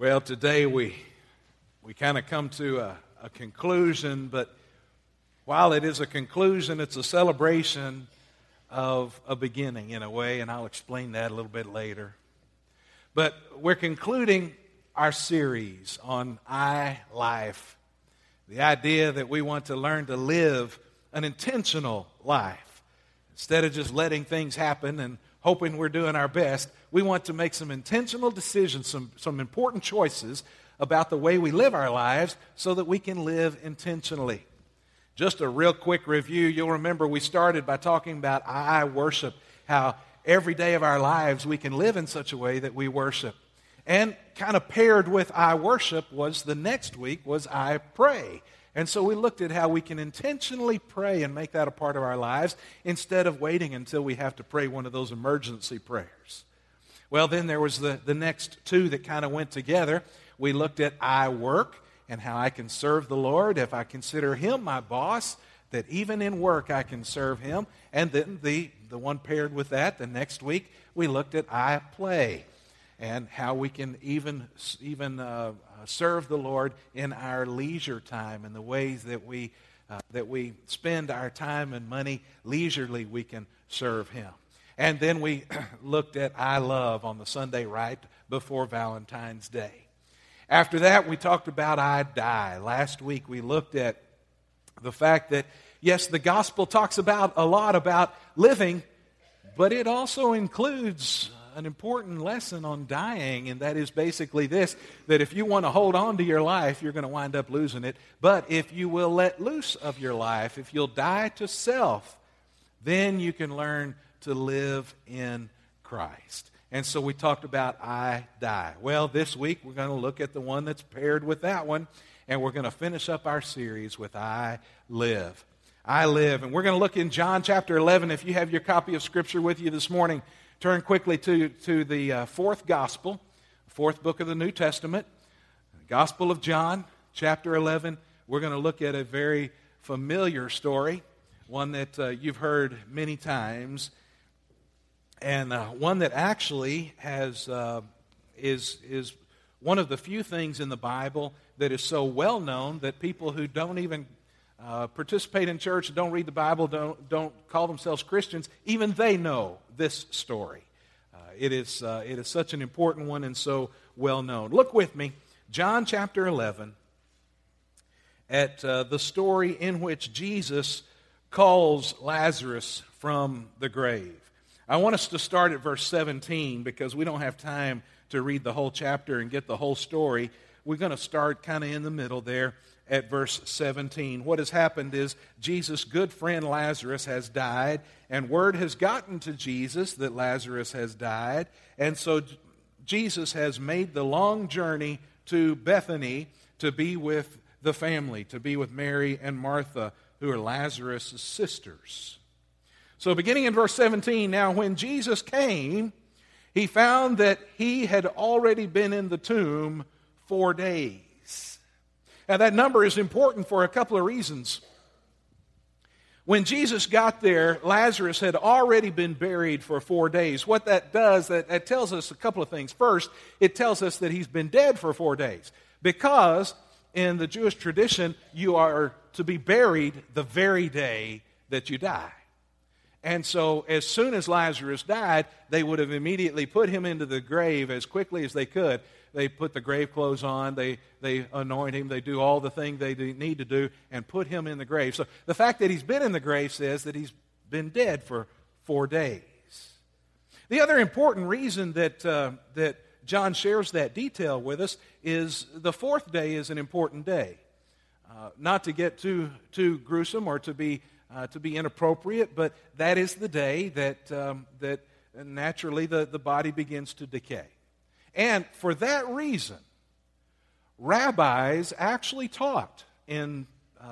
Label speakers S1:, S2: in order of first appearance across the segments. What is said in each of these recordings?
S1: Well, today we kind of come to a conclusion, but while it is a conclusion, it's a celebration of a beginning in a way, and I'll explain that a little bit later. But we're concluding our series on iLife, the idea that we want to learn to live an intentional life. Instead of just letting things happen and hoping we're doing our best, we want to make some intentional decisions, some important choices about the way we live our lives so that we can live intentionally. Just a real quick review. You'll remember we started by talking about I worship, how every day of our lives we can live in such a way that we worship. And kind of paired with I worship was the next week was I pray. And so we looked at how we can intentionally pray and make that a part of our lives instead of waiting until we have to pray one of those emergency prayers. Well, then there was the next two that kind of went together. We looked at I work and how I can serve the Lord if I consider Him my boss, that even in work I can serve Him. And then the one paired with that, the next week, we looked at I play and how we can even serve the Lord in our leisure time and the ways that we spend our time and money leisurely, we can serve Him. And then we looked at I love on the Sunday right before Valentine's Day. After that, we talked about I die. Last week we looked at the fact that, yes, the gospel talks about a lot about living, but it also includes an important lesson on dying, and that is basically this, that if you want to hold on to your life, you're going to wind up losing it. But if you will let loose of your life, if you'll die to self, then you can learn to live in Christ. And so we talked about I die. Well, this week we're going to look at the one that's paired with that one, and we're going to finish up our series with I live. I live. And we're going to look in John chapter 11. If you have your copy of Scripture with you this morning, turn quickly to the fourth gospel, fourth book of the New Testament, Gospel of John, chapter 11. We're going to look at a very familiar story, one that you've heard many times, and one that actually is one of the few things in the Bible that is so well known that people who don't even participate in church, don't read the Bible, don't call themselves Christians, even they know this story. It is such an important one and so well known. Look with me, John chapter 11, at the story in which Jesus calls Lazarus from the grave. I want us to start at verse 17 because we don't have time to read the whole chapter and get the whole story. We're going to start kind of in the middle there at verse 17. What has happened is Jesus' good friend Lazarus has died, and word has gotten to Jesus that Lazarus has died, and so Jesus has made the long journey to Bethany to be with the family, to be with Mary and Martha, who are Lazarus' sisters. So beginning in verse 17, now when Jesus came, he found that he had already been in the tomb 4 days. Now that number is important for a couple of reasons. When Jesus got there, Lazarus had already been buried for 4 days. What that does, that tells us a couple of things. First, it tells us that he's been dead for 4 days. Because in the Jewish tradition, you are to be buried the very day that you die. And so as soon as Lazarus died, they would have immediately put him into the grave as quickly as they could. They put the grave clothes on, they anoint him, they do all the things they need to do, and put him in the grave. So the fact that he's been in the grave says that he's been dead for 4 days. The other important reason that John shares that detail with us is the fourth day is an important day. Not to get too gruesome or to be inappropriate, but that is the day that naturally the body begins to decay. And for that reason, rabbis actually taught in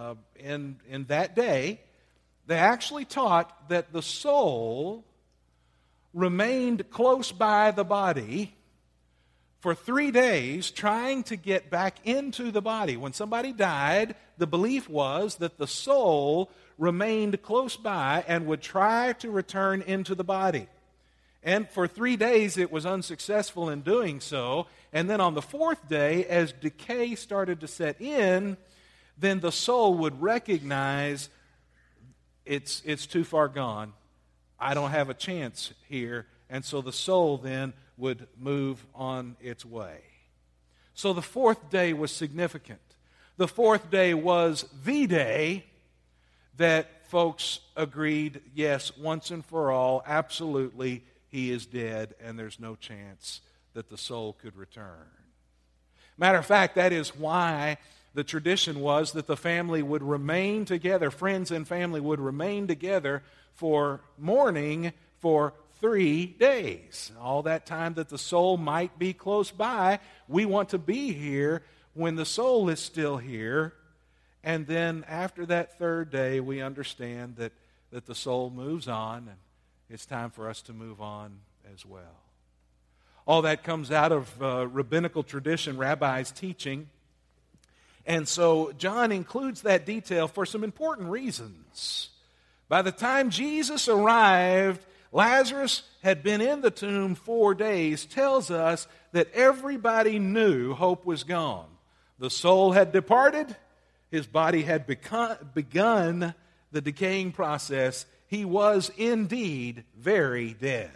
S1: that day, they actually taught that the soul remained close by the body for 3 days trying to get back into the body. When somebody died, the belief was that the soul remained close by and would try to return into the body. And for 3 days it was unsuccessful in doing so. And then on the fourth day, as decay started to set in, then the soul would recognize it's too far gone. I don't have a chance here. And so the soul then would move on its way. So the fourth day was significant. The fourth day was the day that folks agreed, yes, once and for all, absolutely, he is dead, and there's no chance that the soul could return. Matter of fact, that is why the tradition was that the family would remain together, friends and family would remain together for mourning for 3 days. All that time that the soul might be close by, we want to be here when the soul is still here. And then after that third day, we understand that the soul moves on, and it's time for us to move on as well. All that comes out of rabbinical tradition, rabbis' teaching. And so John includes that detail for some important reasons. By the time Jesus arrived, Lazarus had been in the tomb 4 days, tells us that everybody knew hope was gone. The soul had departed. His body had begun the decaying process. He was indeed very dead.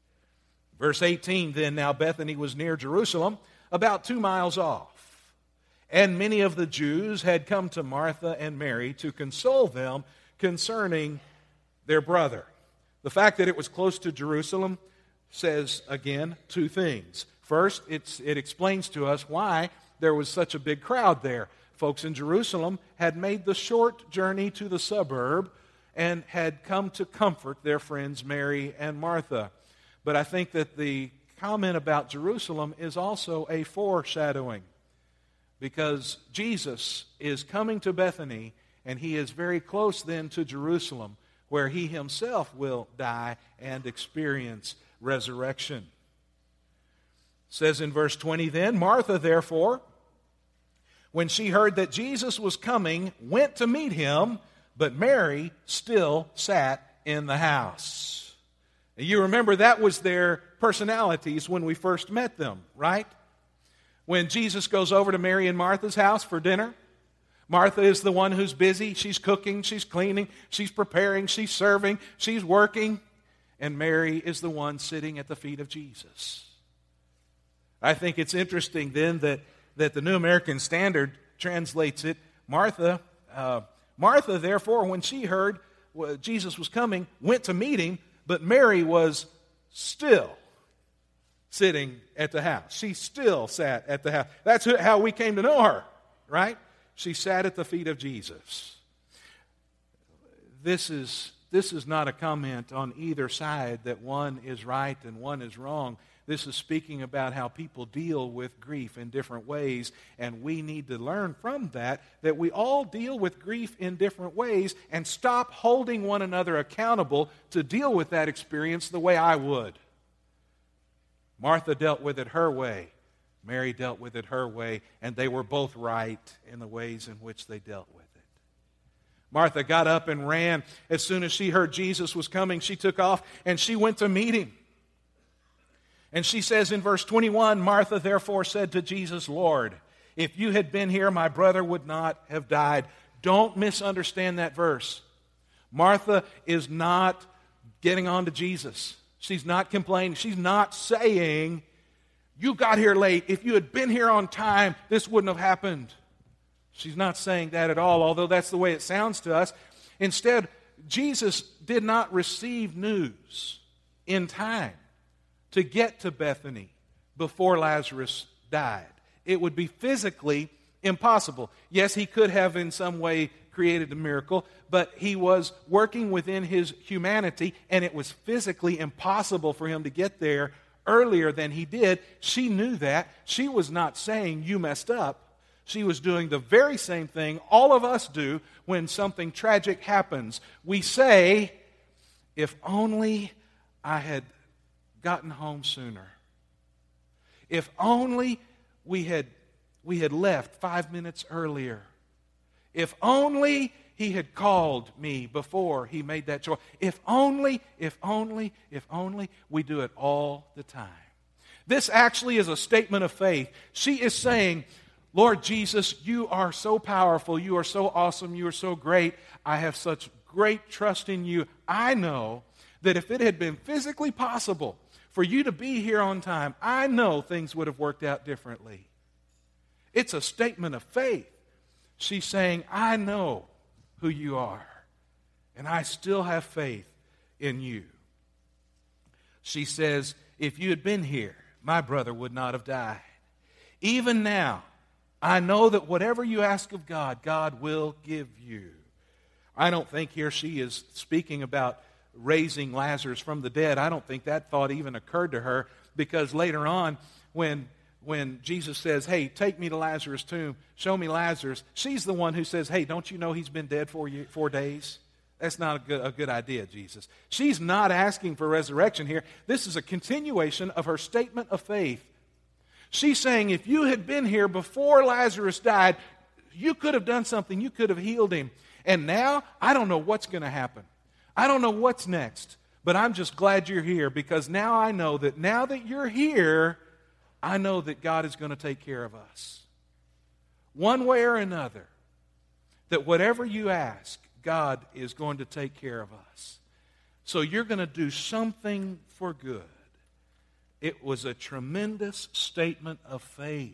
S1: Verse 18, then, now Bethany was near Jerusalem, about 2 miles off. And many of the Jews had come to Martha and Mary to console them concerning their brother. The fact that it was close to Jerusalem says, again, 2 things. First, it explains to us why there was such a big crowd there. Folks in Jerusalem had made the short journey to the suburb and had come to comfort their friends Mary and Martha. But I think that the comment about Jerusalem is also a foreshadowing, because Jesus is coming to Bethany, and he is very close then to Jerusalem, where he himself will die and experience resurrection. It says in verse 20, then Martha, therefore, when she heard that Jesus was coming, went to meet him, but Mary still sat in the house. You remember that was their personalities when we first met them, right? When Jesus goes over to Mary and Martha's house for dinner, Martha is the one who's busy. She's cooking, she's cleaning, she's preparing, she's serving, she's working. And Mary is the one sitting at the feet of Jesus. I think it's interesting then that the New American Standard translates it, Martha, therefore, when she heard Jesus was coming, went to meet him, but Mary was still sitting at the house. She still sat at the house. That's how we came to know her, right? She sat at the feet of Jesus. This is not a comment on either side that one is right and one is wrong. This is speaking about how people deal with grief in different ways, and we need to learn from that we all deal with grief in different ways and stop holding one another accountable to deal with that experience the way I would. Martha dealt with it her way. Mary dealt with it her way, and they were both right in the ways in which they dealt with it. Martha got up and ran. As soon as she heard Jesus was coming, she took off and she went to meet him. And she says in verse 21, Martha therefore said to Jesus, Lord, if you had been here, my brother would not have died. Don't misunderstand that verse. Martha is not getting on to Jesus. She's not complaining. She's not saying, you got here late. If you had been here on time, this wouldn't have happened. She's not saying that at all, although that's the way it sounds to us. Instead, Jesus did not receive news in time to get to Bethany before Lazarus died. It would be physically impossible. Yes, he could have in some way created a miracle, but he was working within his humanity, and it was physically impossible for him to get there earlier than he did. She knew that. She was not saying, you messed up. She was doing the very same thing all of us do when something tragic happens. We say, if only I had gotten home sooner. If only we had left 5 minutes earlier. If only he had called me before he made that choice. If only we do it all the time. This actually is a statement of faith. She is saying, Lord Jesus, you are so powerful, you are so awesome, you are so great. I have such great trust in you. I know that if it had been physically possible for you to be here on time, I know things would have worked out differently. It's a statement of faith. She's saying, I know who you are, and I still have faith in you. She says, if you had been here, my brother would not have died. Even now, I know that whatever you ask of God, God will give you. I don't think here she is speaking about raising Lazarus from the dead. I don't think that thought even occurred to her, because later on, when Jesus says, hey, take me to Lazarus' tomb, show me Lazarus, she's the one who says, hey, don't you know he's been dead for 4 days? That's not a good idea, Jesus. She's not asking for resurrection here. This is a continuation of her statement of faith. She's saying, if you had been here before Lazarus died, you could have done something. You could have healed him. And now, I don't know what's going to happen. I don't know what's next. But I'm just glad you're here, because now I know that now that you're here, I know that God is going to take care of us. One way or another, that whatever you ask, God is going to take care of us. So you're going to do something for good. It was a tremendous statement of faith.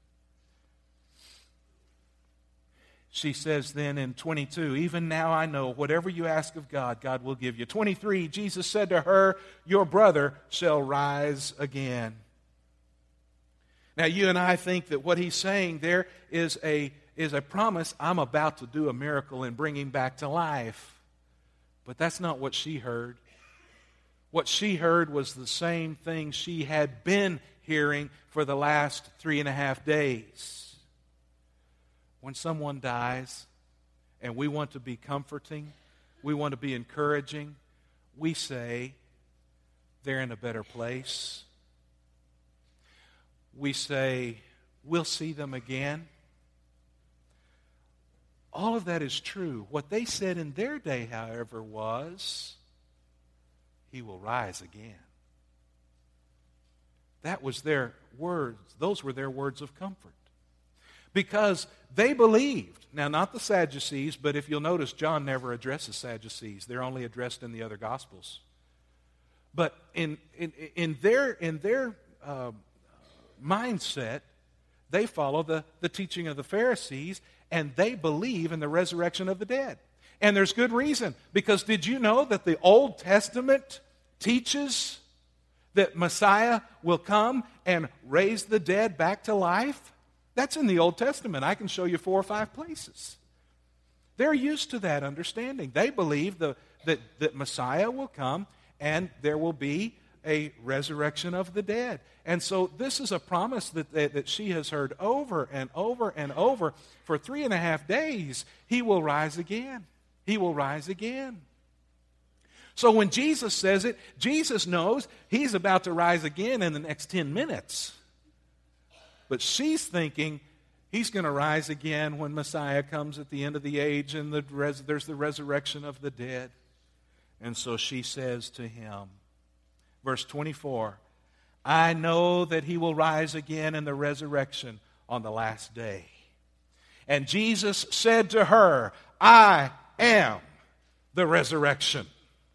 S1: She says then in 22, even now I know whatever you ask of God, God will give you. 23, Jesus said to her, your brother shall rise again. Now you and I think that what he's saying there is a promise. I'm about to do a miracle and bring him back to life. But that's not what she heard. What she heard was the same thing she had been hearing for the last 3.5 days. When someone dies and we want to be comforting, we want to be encouraging, we say they're in a better place. We say, we'll see them again. All of that is true. What they said in their day, however, was, he will rise again. That was their words. Those were their words of comfort. Because they believed, now not the Sadducees, but if you'll notice, John never addresses Sadducees. They're only addressed in the other Gospels. But in their mindset, they follow the teaching of the Pharisees, and they believe in the resurrection of the dead. And there's good reason, because did you know that the Old Testament teaches that Messiah will come and raise the dead back to life? That's in the Old Testament. I can show you 4 or 5 places. They're used to that understanding. They believe that Messiah will come and there will be a resurrection of the dead. And so this is a promise that she has heard over and over and over for 3.5 days. He will rise again. He will rise again. So when Jesus says it, Jesus knows he's about to rise again in the next 10 minutes. But she's thinking he's going to rise again when Messiah comes at the end of the age and there's the resurrection of the dead. And so she says to him, verse 24, I know that he will rise again in the resurrection on the last day. And Jesus said to her, I am the resurrection.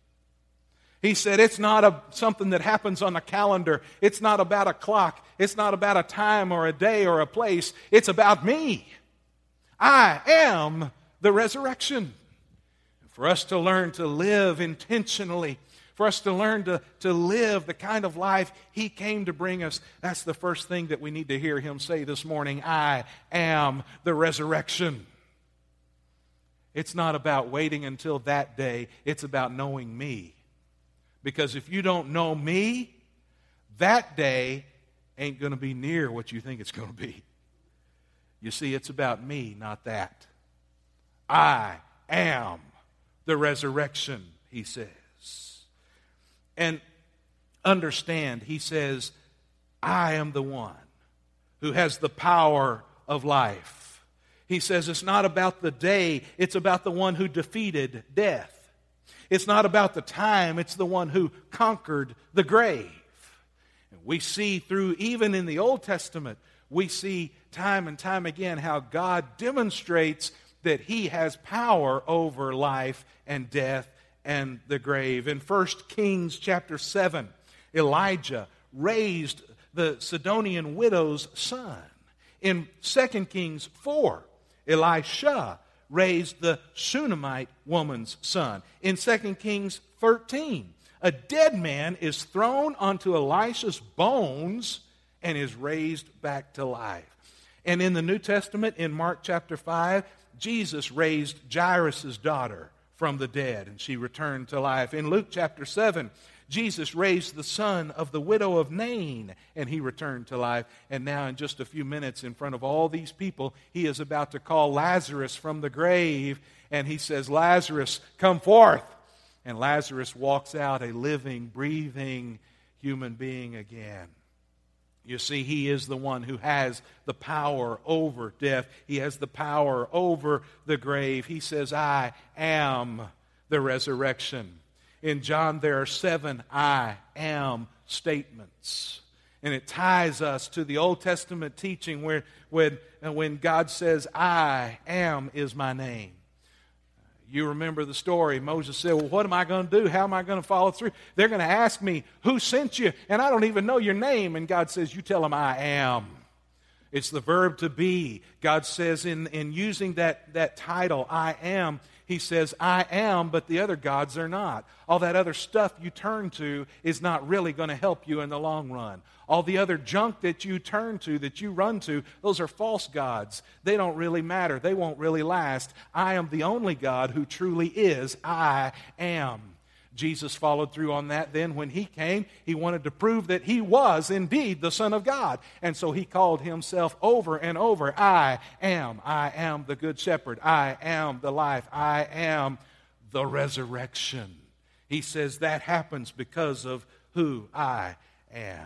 S1: He said, it's not something that happens on a calendar. It's not about a clock. It's not about a time or a day or a place. It's about me. I am the resurrection. For us to learn to live intentionally, for us to learn to live the kind of life He came to bring us, that's the first thing that we need to hear Him say this morning. I am the resurrection. It's not about waiting until that day. It's about knowing me. Because if you don't know me, that day ain't going to be near what you think it's going to be. You see, it's about me, not that. I am the resurrection, He says. And understand, He says, I am the one who has the power of life. He says it's not about the day, it's about the one who defeated death. It's not about the time, it's the one who conquered the grave. And we see through, even in the Old Testament, we see time and time again how God demonstrates that He has power over life and death and the grave. In 1 Kings chapter 7, Elijah raised the Sidonian widow's son. In 2 Kings 4, Elisha raised the Shunammite woman's son. In 2 Kings 13, a dead man is thrown onto Elisha's bones and is raised back to life. And in the New Testament, in Mark chapter 5, Jesus raised Jairus' daughter from the dead, and she returned to life. In Luke chapter 7, Jesus raised the son of the widow of Nain, and he returned to life. And now in just a few minutes, in front of all these people, he is about to call Lazarus from the grave, and he says, "Lazarus, come forth." And Lazarus walks out, a living, breathing human being again. You see, he is the one who has the power over death. He has the power over the grave. He says, "I am the resurrection." In John, there are 7 I am statements. And it ties us to the Old Testament teaching where when God says, "I am is my name." You remember the story. Moses said, "Well, what am I going to do? How am I going to follow through? They're going to ask me, 'Who sent you?' And I don't even know your name." And God says, "You tell them I am." It's the verb to be. God says in using that title, "I am," He says, "I am," but the other gods are not. All that other stuff you turn to is not really going to help you in the long run. All the other junk that you turn to, that you run to, those are false gods. They don't really matter. They won't really last. I am the only God who truly is. I am. Jesus followed through on that. Then when He came, He wanted to prove that He was indeed the Son of God. And so He called Himself over and over, I am the Good Shepherd. I am the life. I am the resurrection. He says that happens because of who I am.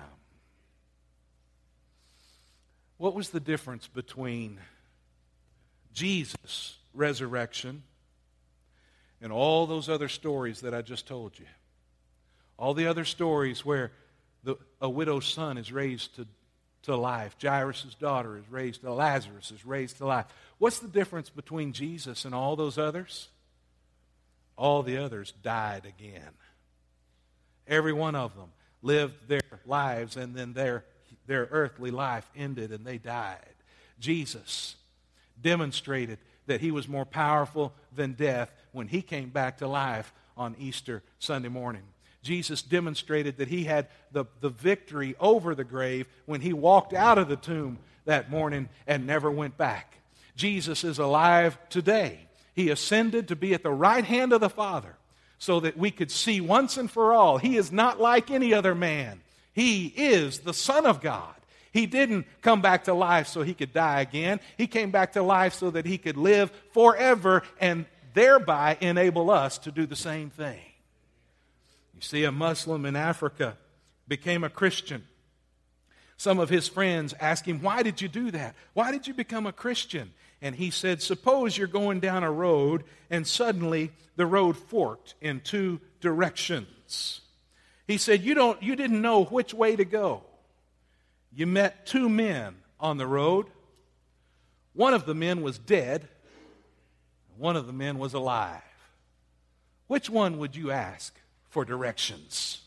S1: What was the difference between Jesus' resurrection and all those other stories that I just told you? All the other stories where a widow's son is raised to life. Jairus' daughter is raised to Lazarus is raised to life. What's the difference between Jesus and all those others? All the others died again. Every one of them lived their lives, and then their earthly life ended and they died. Jesus demonstrated that He was more powerful than death when He came back to life on Easter Sunday morning. Jesus demonstrated that He had the victory over the grave when He walked out of the tomb that morning and never went back. Jesus is alive today. He ascended to be at the right hand of the Father so that we could see once and for all He is not like any other man. He is the Son of God. He didn't come back to life so He could die again. He came back to life so that He could live forever and thereby enable us to do the same thing. You see, a Muslim in Africa became a Christian. Some of his friends asked him, "Why did you do that? Why did you become a Christian?" And he said, "Suppose you're going down a road and suddenly the road forked in 2 directions." He said, you didn't know which way to go. You met 2 men on the road. One of the men was dead. One of the men was alive. Which one would you ask for directions?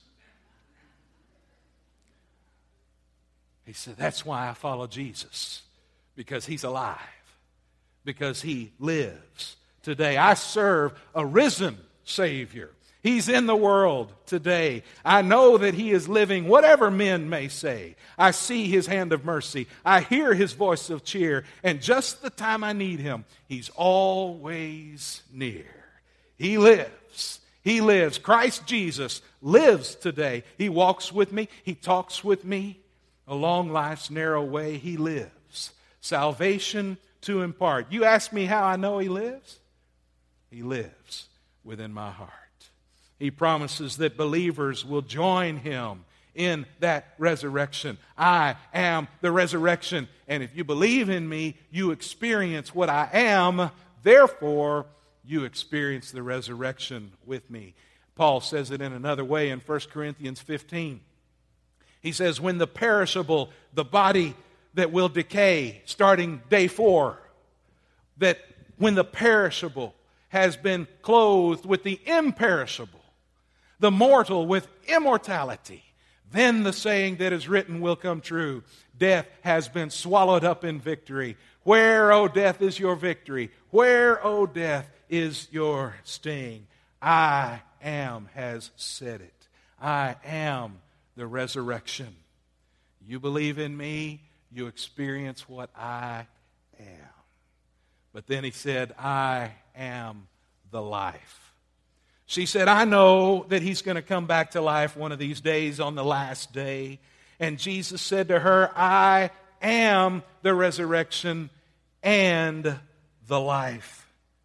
S1: He said, "That's why I follow Jesus. Because He's alive. Because He lives today. I serve a risen Savior. He's in the world today. I know that He is living, whatever men may say. I see His hand of mercy. I hear His voice of cheer. And just the time I need Him, He's always near. He lives. He lives. Christ Jesus lives today. He walks with me. He talks with me along life's narrow way. He lives. Salvation to impart. You ask me how I know He lives? He lives within my heart. He promises that believers will join Him in that resurrection. I am the resurrection. And if you believe in me, you experience what I am. Therefore, you experience the resurrection with me. Paul says it in another way in 1 Corinthians 15. He says, when the perishable, the body that will decay, starting day 4, that when the perishable has been clothed with the imperishable, the mortal with immortality, then the saying that is written will come true. Death has been swallowed up in victory. Where, O death, is your victory? Where, O death, is your sting? I am has said it. I am the resurrection. You believe in me, you experience what I am. But then he said, I am the life. She said, I know that he's going to come back to life one of these days on the last day. And Jesus said to her, I am the resurrection and the life.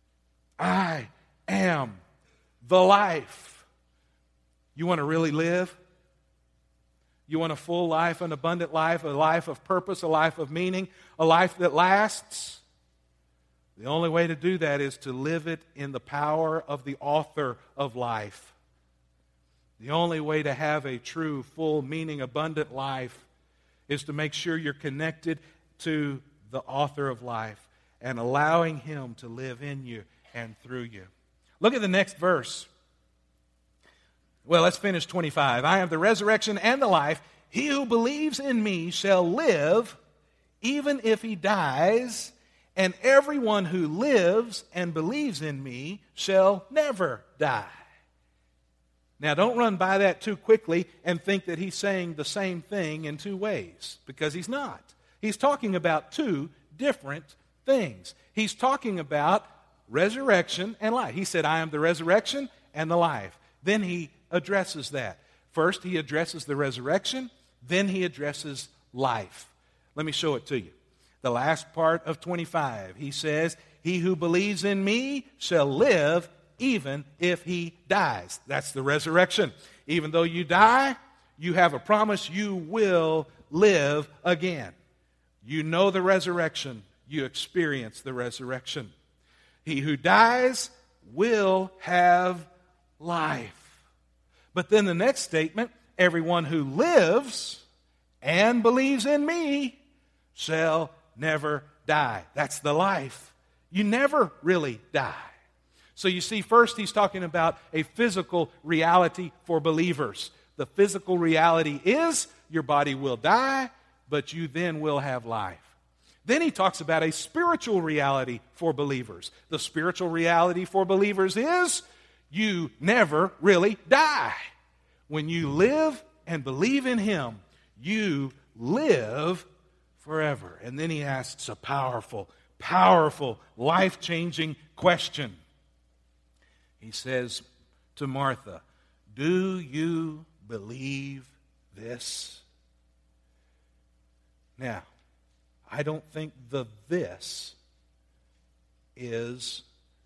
S1: I am the life. You want to really live? You want a full life, an abundant life, a life of purpose, a life of meaning, a life that lasts? The only way to do that is to live it in the power of the author of life. The only way to have a true, full, meaning, abundant life is to make sure you're connected to the author of life and allowing him to live in you and through you. Look at the next verse. Well, let's finish 25. I am the resurrection and the life. He who believes in me shall live even if he dies, and everyone who lives and believes in me shall never die. Now, don't run by that too quickly and think that he's saying the same thing in two ways, because he's not. He's talking about two different things. He's talking about resurrection and life. He said, I am the resurrection and the life. Then he addresses that. First, he addresses the resurrection. Then he addresses life. Let me show it to you. The last part of 25, he says, he who believes in me shall live even if he dies. That's the resurrection. Even though you die, you have a promise you will live again. You know the resurrection. You experience the resurrection. He who dies will have life. But then the next statement, everyone who lives and believes in me shall never die. That's the life. You never really die. So you see, first he's talking about a physical reality for believers. The physical reality is your body will die, but you then will have life. Then he talks about a spiritual reality for believers. The spiritual reality for believers is you never really die. When you live and believe in him, you live forever. And then he asks a powerful, powerful, life-changing question. He says to Martha, do you believe this? Now, I don't think the this is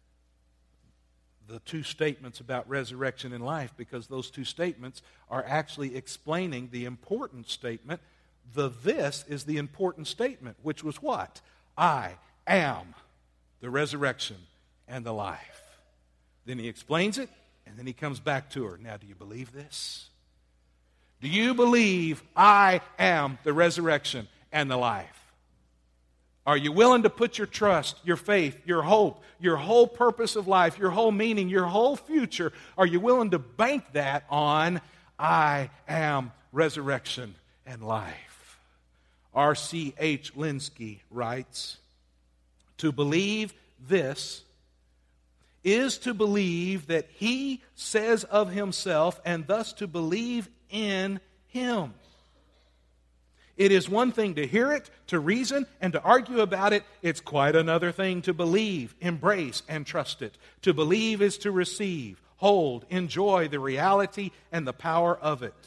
S1: the two statements about resurrection and life, because those two statements are actually explaining the important statement. The this is the important statement, which was what? I am the resurrection and the life. Then he explains it, and then he comes back to her. Now, do you believe this? Do you believe I am the resurrection and the life? Are you willing to put your trust, your faith, your hope, your whole purpose of life, your whole meaning, your whole future, are you willing to bank that on I am resurrection and life? R.C.H. Linsky writes, to believe this is to believe that he says of himself, and thus to believe in him. It is one thing to hear it, to reason, and to argue about it. It's quite another thing to believe, embrace, and trust it. To believe is to receive, hold, enjoy the reality and the power of it.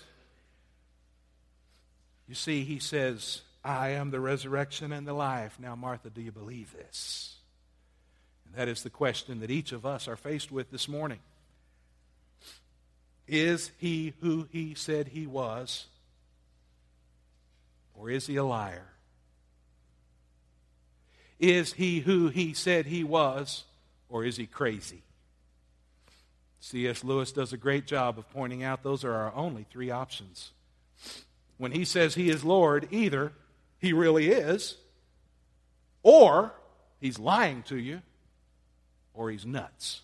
S1: You see, he says, I am the resurrection and the life. Now, Martha, do you believe this? And that is the question that each of us are faced with this morning. Is he who he said he was? or is he a liar? Is he who he said he was, or is he crazy? C.S. Lewis does a great job of pointing out those are our only three options. When he says he is Lord, either he really is, or he's lying to you, or he's nuts.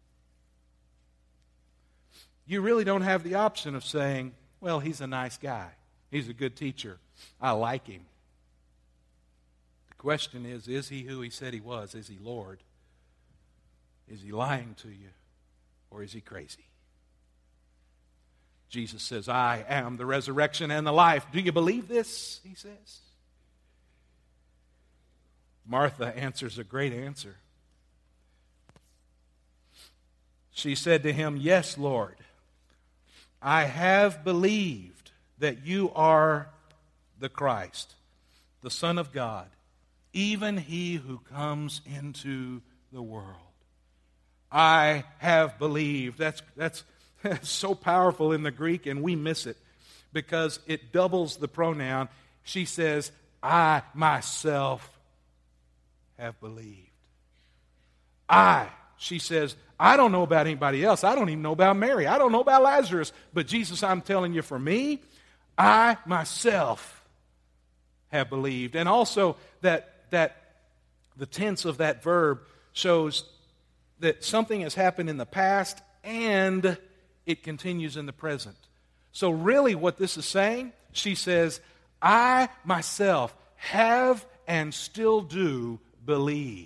S1: You really don't have the option of saying, well, he's a nice guy. He's a good teacher. I like him. The question is he who he said he was? Is he Lord? Is he lying to you? Or is he crazy? Jesus says, I am the resurrection and the life. Do you believe this? He says. Martha answers a great answer. She said to him, yes, Lord, I have believed that you are the Christ, the Son of God, even he who comes into the world. I have believed. That's so powerful in the Greek, and we miss it because it doubles the pronoun. She says, I myself have believed. She says, I don't know about anybody else. I don't even know about Mary. I don't know about Lazarus. But Jesus, I'm telling you, for me, I myself have believed. And also that the tense of that verb shows that something has happened in the past and it continues in the present. So really what this is saying, she says, I myself have and still do believe.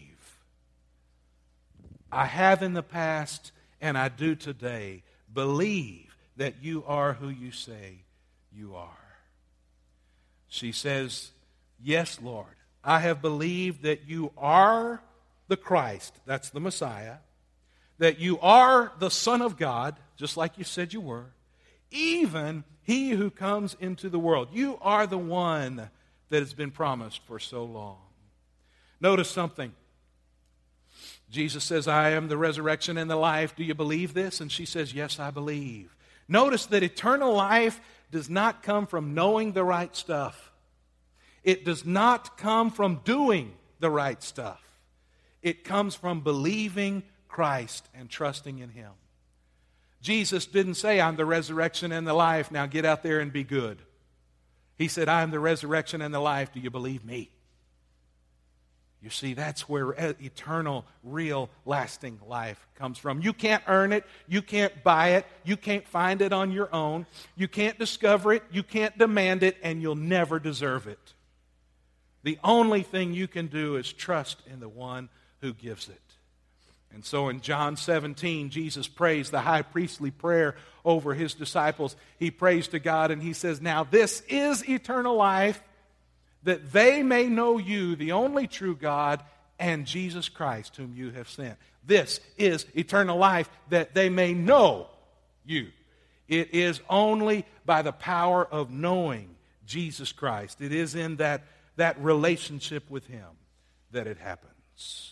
S1: I have in the past and I do today believe that you are who you say you are. She says, yes, Lord, I have believed that you are the Christ, that's the Messiah, that you are the Son of God, just like you said you were, even he who comes into the world. You are the one that has been promised for so long. Notice something. Jesus says, I am the resurrection and the life. Do you believe this? And she says, yes, I believe. Notice that eternal life does not come from knowing the right stuff. It does not come from doing the right stuff. It comes from believing Christ and trusting in him. Jesus didn't say, I'm the resurrection and the life. Now get out there and be good. He said, I am the resurrection and the life. Do you believe me? You see, that's where eternal, real, lasting life comes from. You can't earn it. You can't buy it. You can't find it on your own. You can't discover it. You can't demand it, and you'll never deserve it. The only thing you can do is trust in the one who gives it. And so in John 17, Jesus prays the high priestly prayer over his disciples. He prays to God and he says, now this is eternal life, that they may know you, the only true God, and Jesus Christ, whom you have sent. This is eternal life, that they may know you. It is only by the power of knowing Jesus Christ. It is in that relationship with him that it happens.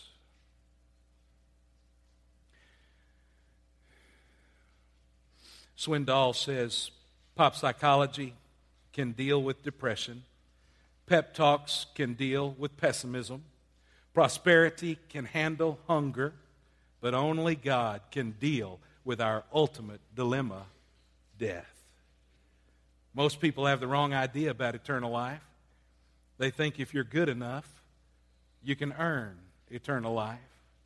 S1: Swindoll says pop psychology can deal with depression. Pep talks can deal with pessimism. Prosperity can handle hunger. But only God can deal with our ultimate dilemma, death. Most people have the wrong idea about eternal life. They think if you're good enough, you can earn eternal life.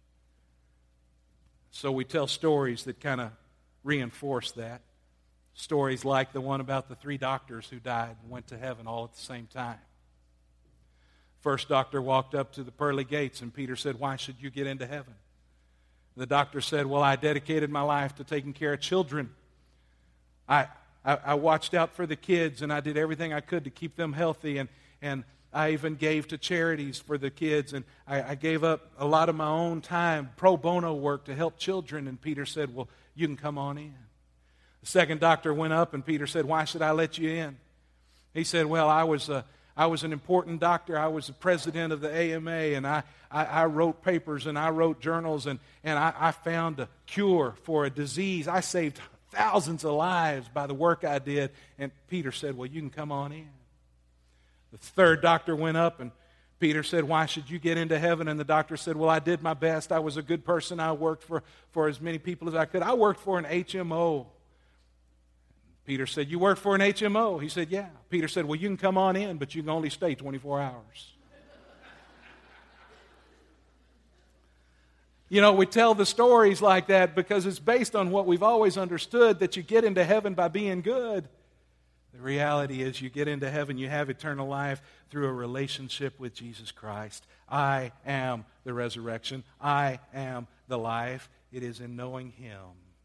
S1: So we tell stories that kind of reinforce that. Stories like the one about the 3 doctors who died and went to heaven all at the same time. First doctor walked up to the pearly gates, and Peter said, why should you get into heaven? The doctor said, well, I dedicated my life to taking care of children. I watched out for the kids, and I did everything I could to keep them healthy, and I even gave to charities for the kids, and I gave up a lot of my own time, pro bono work, to help children. And Peter said, well, you can come on in. The second doctor went up, and Peter said, why should I let you in? He said, well, I was an important doctor. I was the president of the AMA, and I wrote papers, and I wrote journals, and I found a cure for a disease. I saved thousands of lives by the work I did. And Peter said, well, you can come on in. The third doctor went up, and Peter said, "Why should you get into heaven?" And the doctor said, "Well, I did my best. I was a good person. I worked for as many people as I could. I worked for an HMO." Peter said, "You worked for an HMO?" He said, "Yeah." Peter said, "Well, you can come on in, but you can only stay 24 hours. You know, we tell the stories like that because it's based on what we've always understood, that you get into heaven by being good. The reality is you get into heaven, you have eternal life through a relationship with Jesus Christ. I am the resurrection. I am the life. It is in knowing Him.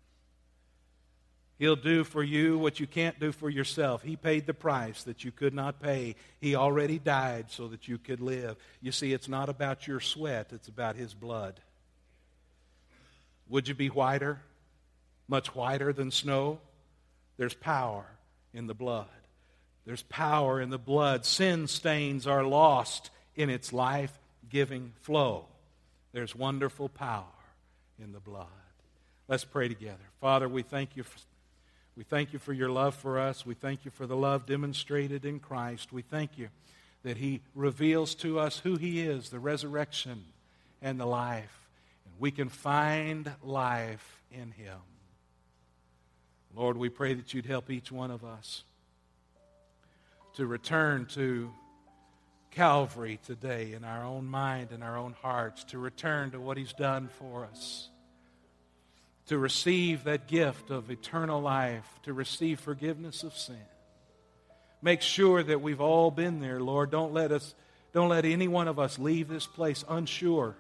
S1: He'll do for you what you can't do for yourself. He paid the price that you could not pay. He already died so that you could live. You see, it's not about your sweat, it's about His blood. Would you be whiter? Much whiter than snow? There's power in the blood. There's power in the blood. Sin stains are lost in its life-giving flow. There's wonderful power in the blood. Let's pray together. Father, we thank you for your love for us. We thank you for the love demonstrated in Christ. We thank you that He reveals to us who He is, the resurrection and the life. And we can find life in Him. Lord, we pray that you'd help each one of us to return to Calvary today in our own mind and our own hearts, to return to what He's done for us, to receive that gift of eternal life, to receive forgiveness of sin. Make sure that we've all been there, Lord. Don't let any one of us leave this place unsure.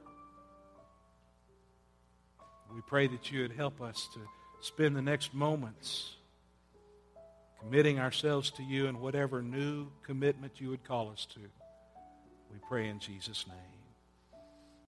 S1: We pray that you would help us to spend the next moments committing ourselves to you in whatever new commitment you would call us to. We pray in Jesus' name.